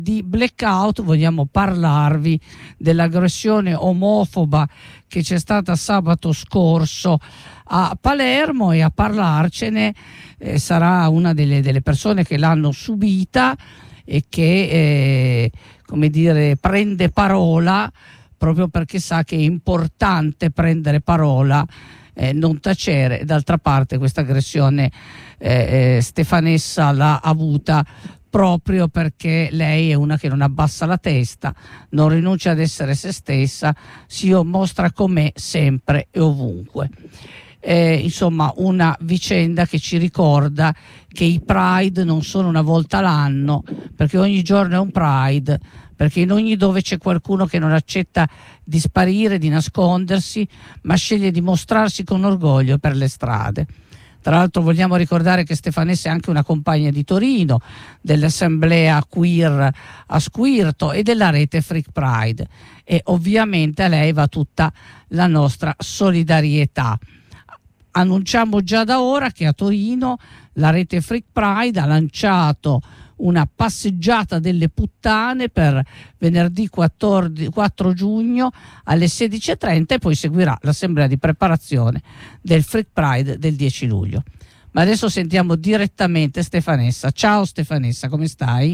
Di Blackout vogliamo parlarvi dell'aggressione omofoba che c'è stata sabato scorso a Palermo, e a parlarcene sarà una delle persone che l'hanno subita e che come dire, prende parola proprio perché sa che è importante prendere parola, non tacere. D'altra parte questa aggressione Stefanessa l'ha avuta proprio perché lei è una che non abbassa la testa, non rinuncia ad essere se stessa, si mostra com'è sempre e ovunque. Insomma, una vicenda che ci ricorda che i Pride non sono una volta l'anno, perché ogni giorno è un Pride, perché in ogni dove c'è qualcuno che non accetta di sparire, di nascondersi, ma sceglie di mostrarsi con orgoglio per le strade. Tra l'altro vogliamo ricordare che Stefanessa è anche una compagna di Torino, dell'assemblea queer a Squirto e della rete Freak Pride, e ovviamente a lei va tutta la nostra solidarietà. Annunciamo già da ora che a Torino la rete Freak Pride ha lanciato una passeggiata delle puttane per venerdì 4 giugno alle 16:30 e poi seguirà l'assemblea di preparazione del Freak Pride del 10 luglio. Ma adesso sentiamo direttamente Stefanessa. Ciao Stefanessa, come stai?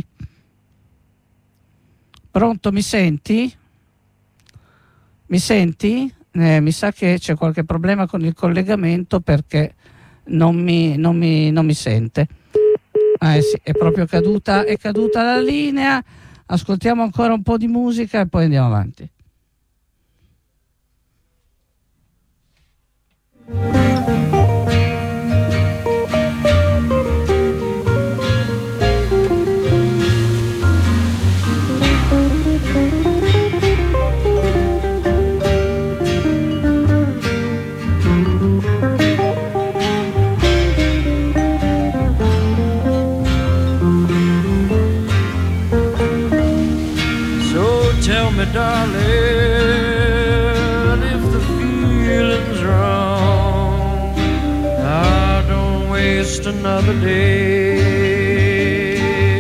Pronto, mi senti? Mi senti? Mi sa che c'è qualche problema con il collegamento perché non mi sente. Sì, è proprio caduta la linea. Ascoltiamo ancora un po' di musica e poi andiamo avanti. Darling, if the feeling's wrong, I don't waste another day.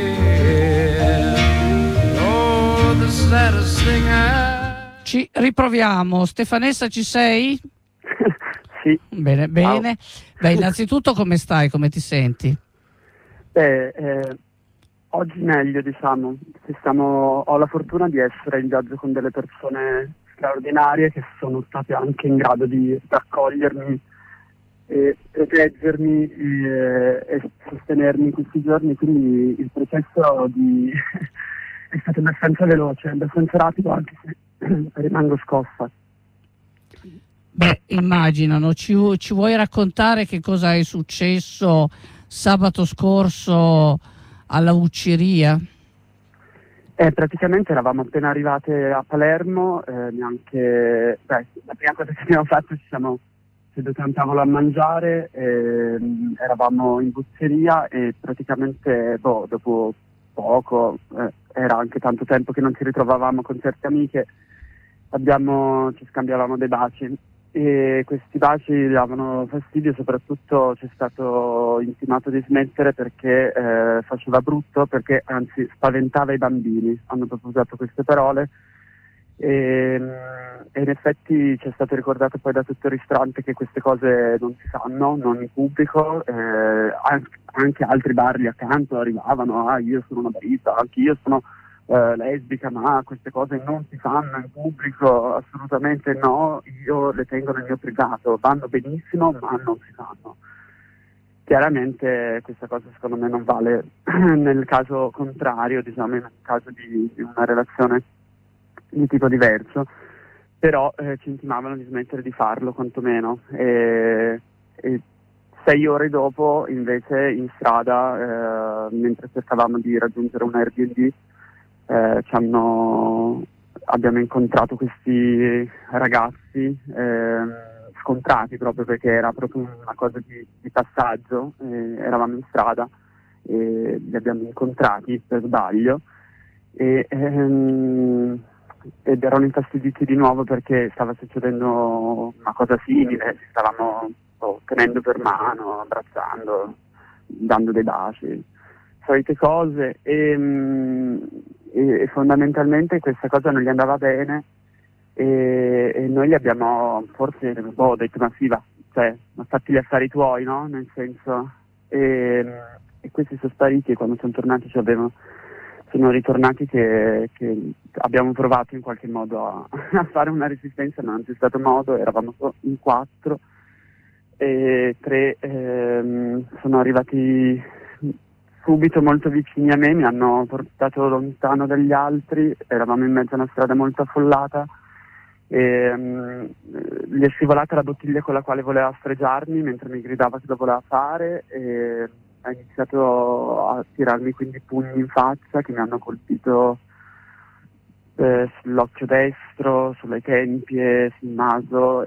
Oh, the saddest thing Ci riproviamo. Stefanessa, ci sei? Sì. Bene. Beh, innanzitutto come stai? Come ti senti? Oggi meglio, diciamo. Ho la fortuna di essere in viaggio con delle persone straordinarie che sono state anche in grado di raccogliermi e proteggermi e sostenermi in questi giorni, quindi il processo è stato abbastanza veloce, abbastanza rapido, anche se rimango scossa. Beh, immaginano. Ci vuoi raccontare che cosa è successo sabato scorso alla Ucciria? Praticamente eravamo appena arrivate a Palermo, la prima cosa che abbiamo fatto, ci siamo seduti a un tavolo a mangiare, eravamo in pizzeria e praticamente dopo poco, era anche tanto tempo che non ci ritrovavamo con certe amiche, ci scambiavamo dei baci. E questi baci davano fastidio, soprattutto ci è stato intimato di smettere perché faceva brutto, perché anzi spaventava i bambini, hanno proprio usato queste parole e in effetti ci è stato ricordato poi da tutto il ristorante che queste cose non si fanno, non in pubblico, anche altri bar lì accanto arrivavano, io sono una barista, anche io sono lesbica, ma queste cose non si fanno in pubblico, assolutamente no, io le tengo nel mio privato, vanno benissimo ma non si fanno. Chiaramente questa cosa secondo me non vale nel caso contrario, diciamo in un caso di una relazione di tipo diverso, però ci intimavano di smettere di farlo quantomeno e 6 ore dopo invece in strada, mentre cercavamo di raggiungere un Airbnb, abbiamo incontrato questi ragazzi scontrati proprio perché era proprio una cosa di passaggio, eravamo in strada e li abbiamo incontrati per sbaglio ed erano infastiditi di nuovo perché stava succedendo una cosa simile, ci stavamo tenendo per mano, abbracciando, dando dei baci, solite cose e fondamentalmente questa cosa non gli andava bene e noi gli abbiamo forse detto ma sì va, cioè ma fatti gli affari tuoi, no? Nel senso, e questi sono spariti e quando sono tornati sono ritornati che abbiamo provato in qualche modo a fare una resistenza, ma non c'è stato modo, eravamo in 4 e 3 sono arrivati subito molto vicini a me, mi hanno portato lontano dagli altri, eravamo in mezzo a una strada molto affollata e gli è scivolata la bottiglia con la quale voleva sfregiarmi mentre mi gridava che lo voleva fare e ha iniziato a tirarmi quindi pugni in faccia che mi hanno colpito sull'occhio destro, sulle tempie, sul naso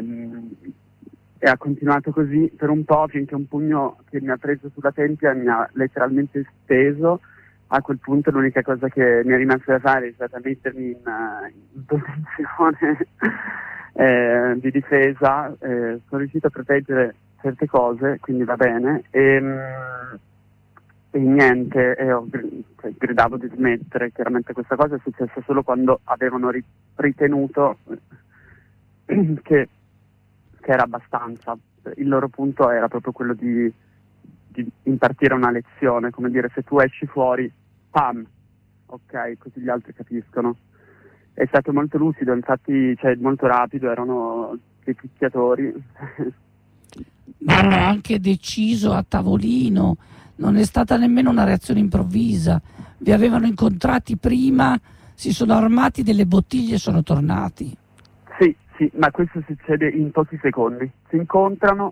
e ha continuato così per un po' finché un pugno che mi ha preso sulla tempia mi ha letteralmente steso. A quel punto l'unica cosa che mi è rimasta da fare è stata mettermi in posizione di difesa, sono riuscito a proteggere certe cose, quindi va bene, e niente, gridavo di smettere. Chiaramente questa cosa è successa solo quando avevano ritenuto che era abbastanza. Il loro punto era proprio quello di impartire una lezione, come dire, se tu esci fuori, pam, ok, così gli altri capiscono. È stato molto lucido, infatti, cioè molto rapido, erano dei picchiatori. Ma hanno anche deciso a tavolino, non è stata nemmeno una reazione improvvisa, vi avevano incontrati prima, si sono armati delle bottiglie e sono tornati. Sì, ma questo succede in pochi secondi, si incontrano,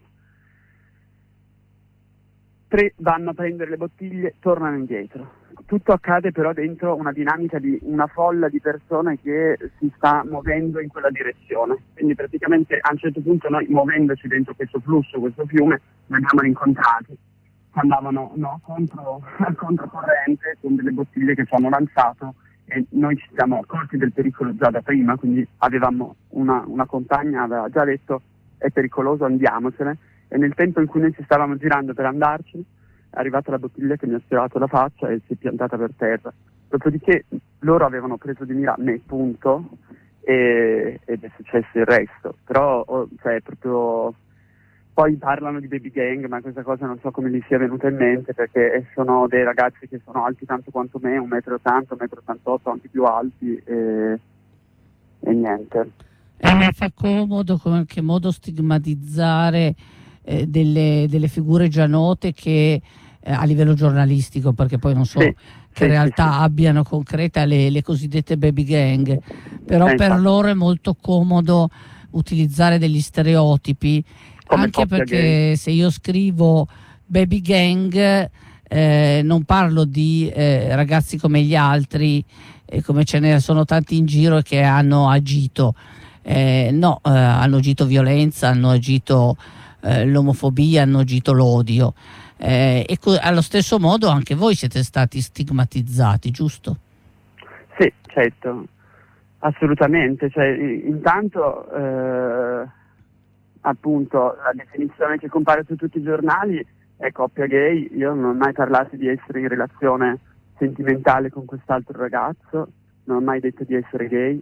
3 vanno a prendere le bottiglie, tornano indietro. Tutto accade però dentro una dinamica di una folla di persone che si sta muovendo in quella direzione. Quindi praticamente a un certo punto noi, muovendoci dentro questo flusso, questo fiume, li abbiamo rincontrati. Andavano controcorrente con delle bottiglie che ci hanno lanciato e noi ci siamo accorti del pericolo già da prima, quindi avevamo una compagna, aveva già detto è pericoloso, andiamocene. E nel tempo in cui noi ci stavamo girando per andarci è arrivata la bottiglia che mi ha sfiorato la faccia e si è piantata per terra. Dopodiché loro avevano preso di mira me, punto, ed è successo il resto. Però cioè, proprio poi parlano di baby gang, ma questa cosa non so come gli sia venuta in mente, perché sono dei ragazzi che sono alti tanto quanto me, 1,80 m, 1,88 m, anche più alti, e niente. Fa comodo in qualche modo stigmatizzare delle figure già note che a livello giornalistico, perché poi non so che realtà abbiano concreta le cosiddette baby gang, però per loro è molto comodo utilizzare degli stereotipi, come anche perché gay. Se io scrivo baby gang non parlo di ragazzi come gli altri, come ce ne sono tanti in giro che hanno agito hanno agito violenza, hanno agito l'omofobia, hanno agito l'odio, e allo stesso modo anche voi siete stati stigmatizzati, giusto? Sì, certo, assolutamente. Cioè, intanto appunto la definizione che compare su tutti i giornali è coppia gay. Io non ho mai parlato di essere in relazione sentimentale con quest'altro ragazzo, non ho mai detto di essere gay,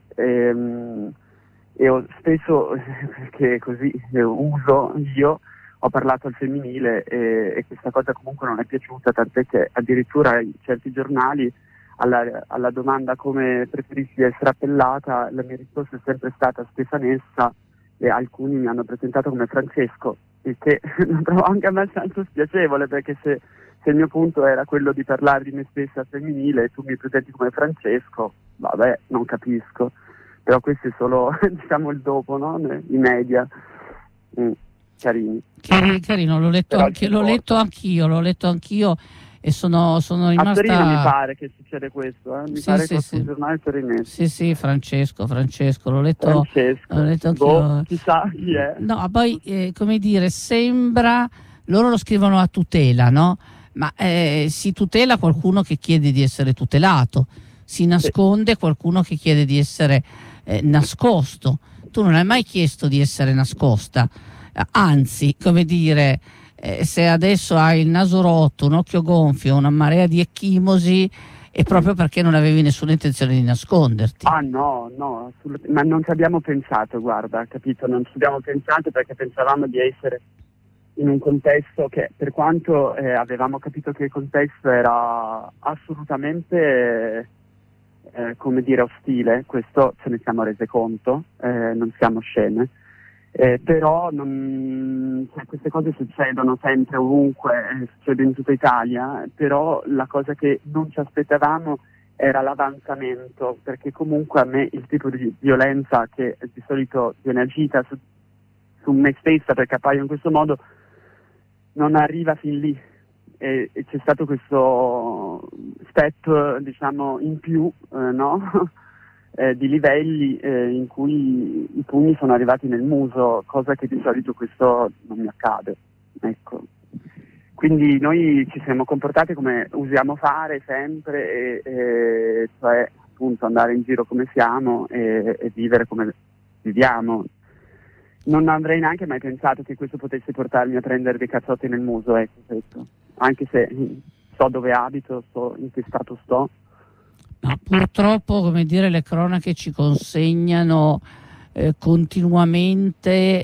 e ho spesso, perché così uso io, ho parlato al femminile e questa cosa comunque non è piaciuta, tant'è che addirittura in certi giornali alla domanda come preferisci essere appellata, la mia risposta è sempre stata Stefanessa, e alcuni mi hanno presentato come Francesco, il che lo trovo anche abbastanza spiacevole, perché se il mio punto era quello di parlare di me stessa al femminile e tu mi presenti come Francesco, vabbè, non capisco. Però questo è solo diciamo il dopo, no? I media. Carini. Carino, l'ho letto anch'io e sono rimasta. A Torino mi pare che succede questo, mi pare che sul giornale torinese. Sì, Francesco, l'ho letto anch'io. Chissà chi è. No, poi come dire, sembra, loro lo scrivono a tutela, no? Ma si tutela qualcuno che chiede di essere tutelato, si nasconde qualcuno che chiede di essere nascosto. Tu non hai mai chiesto di essere nascosta, anzi, come dire, se adesso hai il naso rotto, un occhio gonfio, una marea di ecchimosi, e proprio perché non avevi nessuna intenzione di nasconderti. Ah no, ma non ci abbiamo pensato, guarda, capito? Non ci abbiamo pensato perché pensavamo di essere in un contesto che, per quanto avevamo capito che il contesto era assolutamente, come dire, ostile, questo ce ne siamo rese conto, non siamo sceme, però queste cose succedono sempre, ovunque, succede in tutta Italia, però la cosa che non ci aspettavamo era l'avanzamento, perché comunque a me il tipo di violenza che di solito viene agita su me stessa perché appaio in questo modo non arriva fin lì, e c'è stato questo step, diciamo, in più, no? Di livelli in cui i pugni sono arrivati nel muso, cosa che di solito questo non mi accade, ecco. Quindi noi ci siamo comportati come usiamo fare sempre, cioè appunto andare in giro come siamo e vivere come viviamo. Non avrei neanche mai pensato che questo potesse portarmi a prendere dei cazzotti nel muso, ecco, questo. Anche se so dove abito, so in che stato sto. Ma purtroppo, come dire, le cronache ci consegnano continuamente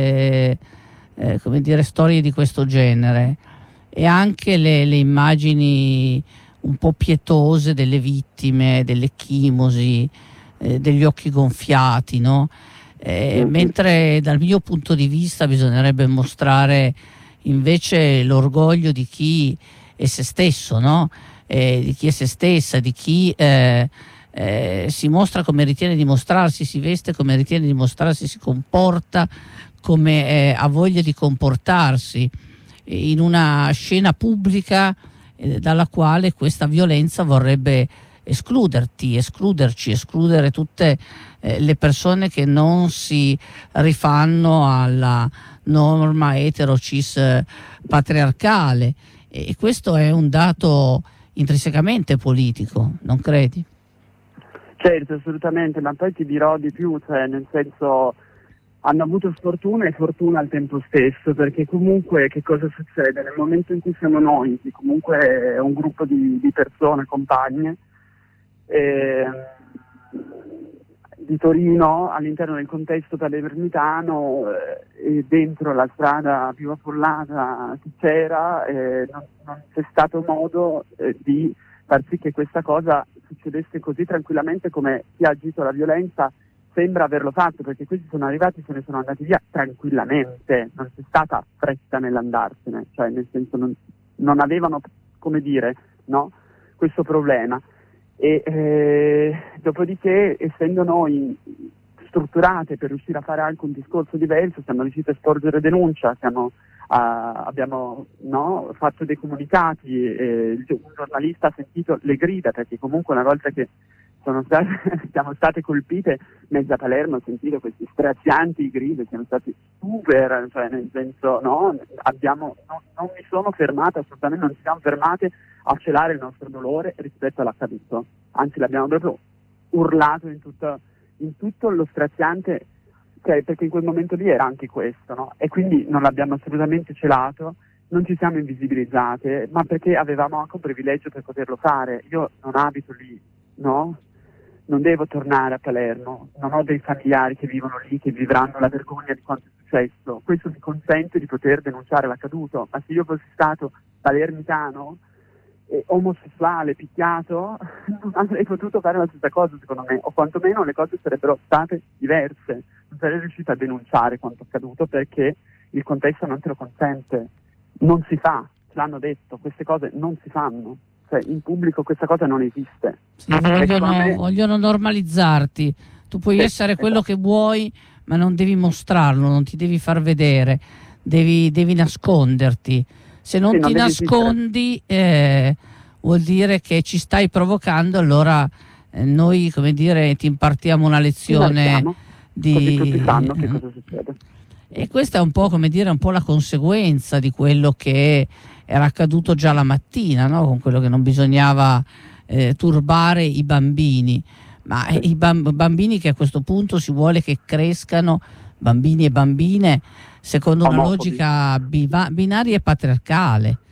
come dire, storie di questo genere, e anche le immagini un po' pietose delle vittime, delle chimosi, degli occhi gonfiati, no? Mentre dal mio punto di vista bisognerebbe mostrare invece l'orgoglio di chi è se stesso, no? Di chi è se stessa, di chi si mostra come ritiene di mostrarsi, si veste come ritiene di mostrarsi, si comporta come ha voglia di comportarsi in una scena pubblica dalla quale questa violenza vorrebbe escludere tutte le persone che non si rifanno alla norma etero-cis patriarcale, e questo è un dato intrinsecamente politico, non credi? Certo, assolutamente, ma poi ti dirò di più, cioè nel senso, hanno avuto sfortuna e fortuna al tempo stesso, perché comunque che cosa succede? Nel momento in cui siamo noi, che comunque è un gruppo di persone, compagne, di Torino, all'interno del contesto palermitano, e dentro la strada più affollata che c'era, non c'è stato modo di far sì che questa cosa succedesse così tranquillamente come chi ha agito la violenza sembra averlo fatto, perché questi sono arrivati, se ne sono andati via tranquillamente, non c'è stata fretta nell'andarsene, cioè nel senso non avevano, come dire, no, questo problema. E dopodiché, essendo noi strutturate per riuscire a fare anche un discorso diverso, siamo riusciti a sporgere denuncia, abbiamo fatto dei comunicati, un giornalista ha sentito le grida, perché comunque una volta che siamo state colpite, mezza Palermo ha sentito questi strazianti grida, siamo stati super, cioè nel senso, no, non mi sono fermata, assolutamente non ci siamo fermate a celare il nostro dolore rispetto all'accaduto, anzi l'abbiamo proprio urlato in tutto lo straziante, cioè, perché in quel momento lì era anche questo, no? E quindi non l'abbiamo assolutamente celato, non ci siamo invisibilizzate, ma perché avevamo anche un privilegio per poterlo fare. Io non abito lì, no? Non devo tornare a Palermo, non ho dei familiari che vivono lì, che vivranno la vergogna di quanto è successo. Questo mi consente di poter denunciare l'accaduto, ma se io fossi stato palermitano, omosessuale, picchiato, non avrei potuto fare la stessa cosa, secondo me, o quantomeno le cose sarebbero state diverse. Non sarei riuscita a denunciare quanto accaduto perché il contesto non te lo consente, non si fa, ce l'hanno detto, queste cose non si fanno, cioè in pubblico questa cosa non esiste. Sì, vogliono normalizzarti, tu puoi essere quello che vuoi, ma non devi mostrarlo, non ti devi far vedere, devi nasconderti. Se non ti nascondi vuol dire che ci stai provocando, allora noi, come dire, ti impartiamo una lezione così tutti sanno che cosa succede. E questa è un po', come dire, un po' la conseguenza di quello che era accaduto già la mattina, no? Con quello che non bisognava turbare i bambini, ma i bambini che a questo punto si vuole che crescano, bambini e bambine, secondo una logica binaria e patriarcale.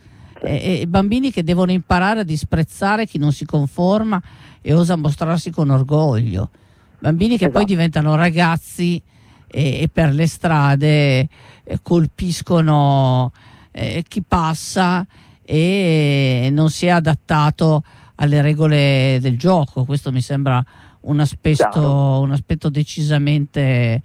bambini che devono imparare a disprezzare chi non si conforma e osa mostrarsi con orgoglio, bambini che poi diventano ragazzi e per le strade colpiscono chi passa e non si è adattato alle regole del gioco. Questo mi sembra un aspetto decisamente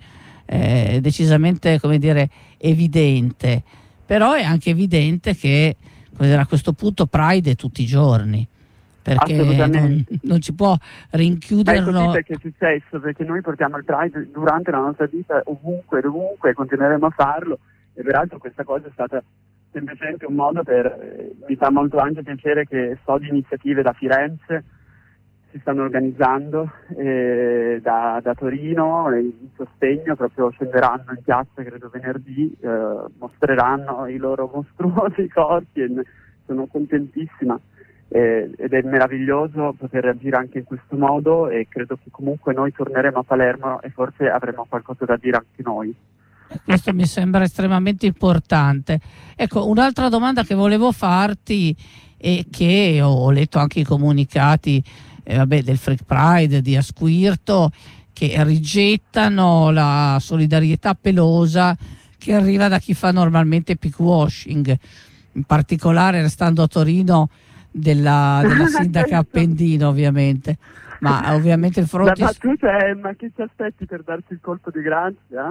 come dire evidente, però è anche evidente che a questo punto Pride è tutti i giorni, perché non ci può rinchiuderlo. È così perché è successo, perché noi portiamo il Pride durante la nostra vita ovunque, dovunque, e continueremo a farlo, e peraltro questa cosa è stata semplicemente un modo mi fa molto anche piacere che so di iniziative da Firenze si stanno organizzando da Torino, in sostegno, proprio scenderanno in piazza credo venerdì, mostreranno i loro mostruosi corpi e sono contentissima ed è meraviglioso poter reagire anche in questo modo, e credo che comunque noi torneremo a Palermo e forse avremo qualcosa da dire anche noi. Questo mi sembra estremamente importante. Ecco, un'altra domanda che volevo farti e che ho letto anche i comunicati del Freak Pride di Asquirto, che rigettano la solidarietà pelosa che arriva da chi fa normalmente pickwashing, in particolare, restando a Torino, della sindaca Appendino, ovviamente. Ma ovviamente il fronte... La battuta è: ma che ti aspetti per darti il colpo di grazia?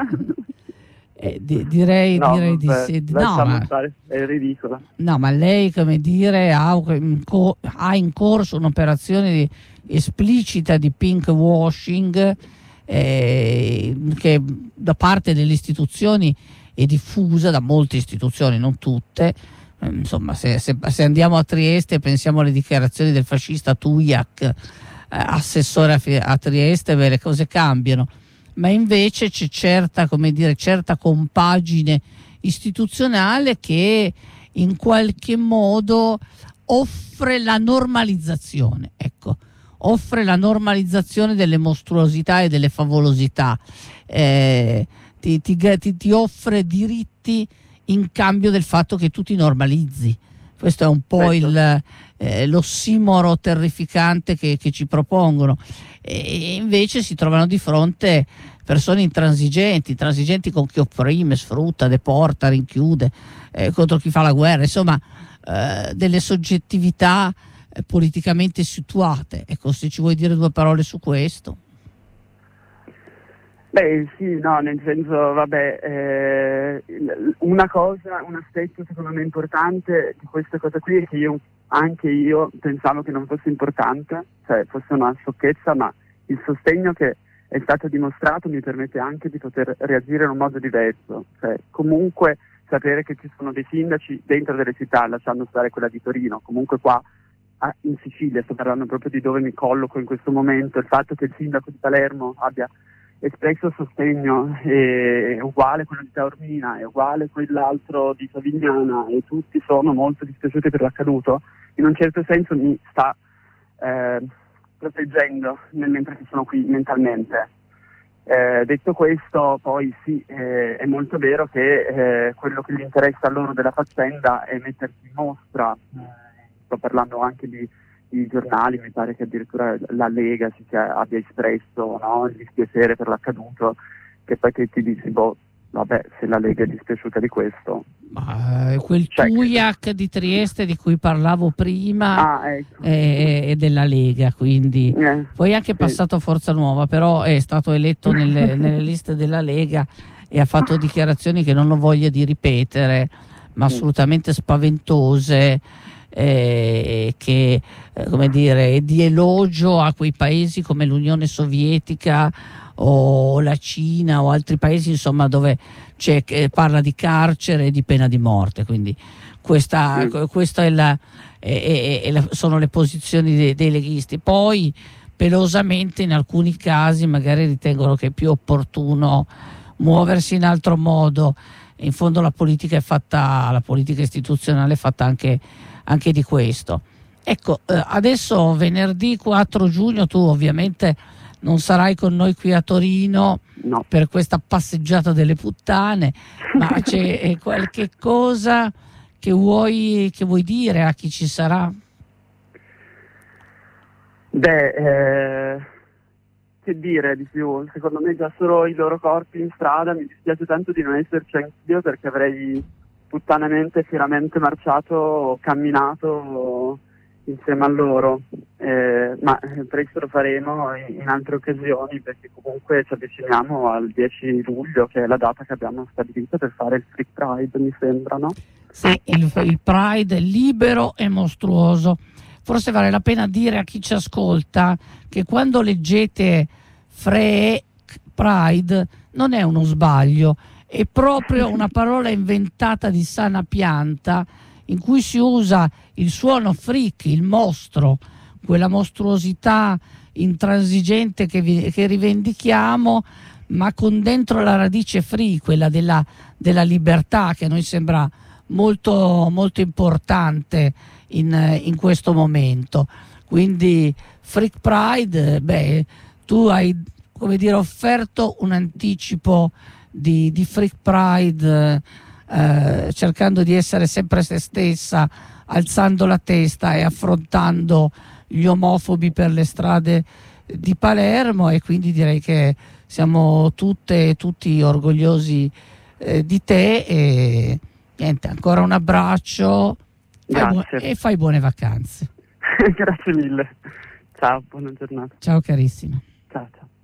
Direi di sì. È ridicola. No, ma lei, come dire, ha in corso un'operazione esplicita di pink washing che da parte delle istituzioni è diffusa, da molte istituzioni, non tutte. Insomma, se andiamo a Trieste e pensiamo alle dichiarazioni del fascista Tujak, assessore a Trieste, le cose cambiano. Ma invece c'è certa compagine istituzionale che in qualche modo offre la normalizzazione, offre la normalizzazione delle mostruosità e delle favolosità, ti offre diritti in cambio del fatto che tu ti normalizzi. Questo è un po' l'ossimoro terrificante che ci propongono, e invece si trovano di fronte persone intransigenti con chi opprime, sfrutta, deporta, rinchiude, contro chi fa la guerra, insomma delle soggettività politicamente situate. Ecco, se ci vuoi dire due parole su questo. Beh sì, no, nel senso, un aspetto secondo me importante di questa cosa qui è che anche io pensavo che non fosse importante, cioè fosse una sciocchezza, ma il sostegno che è stato dimostrato mi permette anche di poter reagire in un modo diverso, cioè comunque sapere che ci sono dei sindaci dentro delle città, lasciando stare quella di Torino, comunque qua in Sicilia, sto parlando proprio di dove mi colloco in questo momento, il fatto che il sindaco di Palermo abbia espresso sostegno è uguale quello di Taormina, è uguale quell'altro di Savignana, e tutti sono molto dispiaciuti per l'accaduto, in un certo senso mi sta proteggendo mentre sono qui mentalmente. Detto questo, poi sì, è molto vero che quello che gli interessa a loro della faccenda è mettersi in mostra. Sto parlando anche di giornali, mi pare che addirittura la Lega abbia espresso, no, il dispiacere per l'accaduto, che poi che ti dici, se la Lega è dispiaciuta di questo. Quel Tujak di Trieste di cui parlavo prima è della Lega, quindi poi anche passato a Forza Nuova, però è stato eletto nelle liste della Lega e ha fatto dichiarazioni che non ho voglia di ripetere, ma assolutamente spaventose, che come dire, di elogio a quei paesi come l'Unione Sovietica o la Cina o altri paesi, insomma, dove parla di carcere e di pena di morte. Quindi questa sono le posizioni dei leghisti. Poi pelosamente in alcuni casi magari ritengono che è più opportuno muoversi in altro modo. In fondo la politica istituzionale è fatta anche di questo. Ecco, adesso venerdì 4 giugno tu ovviamente non sarai con noi qui a Torino, no, per questa passeggiata delle puttane, ma c'è qualche cosa che vuoi dire a chi ci sarà? Beh, che dire di più? Secondo me già solo i loro corpi in strada, mi dispiace tanto di non esserci anch'io, perché avrei puttanamente, fieramente marciato, camminato insieme a loro, ma presto lo faremo in altre occasioni, perché comunque ci avviciniamo al 10 luglio, che è la data che abbiamo stabilito per fare il Freak Pride, mi sembra, no? Sì, il Pride libero e mostruoso. Forse vale la pena dire a chi ci ascolta che quando leggete Freak Pride non è uno sbaglio, è proprio una parola inventata di sana pianta, in cui si usa il suono freak, il mostro, quella mostruosità intransigente che rivendichiamo, ma con dentro la radice free, quella della libertà, che a noi sembra molto, molto importante in questo momento. Quindi Freak Pride, tu hai, come dire, offerto un anticipo di Freak Pride, cercando di essere sempre se stessa, alzando la testa e affrontando gli omofobi per le strade di Palermo, e quindi direi che siamo tutte e tutti orgogliosi di te, e niente, ancora un abbraccio e fai buone vacanze. Grazie mille, ciao, buona giornata. Ciao carissima. Ciao ciao.